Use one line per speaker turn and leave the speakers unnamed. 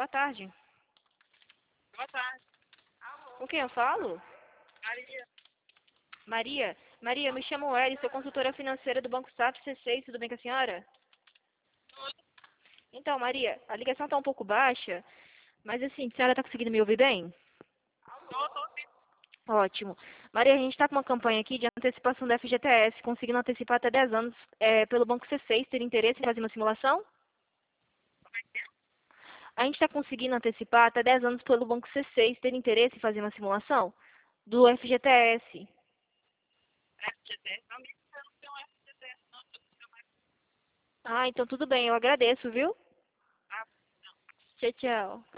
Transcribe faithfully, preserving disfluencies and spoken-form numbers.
Boa tarde.
Boa tarde.
Com quem eu falo?
Maria.
Maria? Maria, me chamo Eli, sou consultora financeira do Banco Safra C seis, tudo bem com a senhora? Então, Maria, a ligação está um pouco baixa, mas assim, a senhora está conseguindo me ouvir bem?
Tô, tô sim.
Ótimo. Maria, a gente está com uma campanha aqui de antecipação da F G T S, conseguindo antecipar até dez anos é, pelo Banco C seis. Ter interesse em fazer uma simulação? A gente está conseguindo antecipar até dez anos pelo Banco C seis. Ter interesse em fazer uma simulação do F G T S?
F G T S. Não me eu não tenho F G T S, não. Eu não tenho mais.
Ah, então tudo bem, eu agradeço, viu?
Ah,
Tchau, tchau.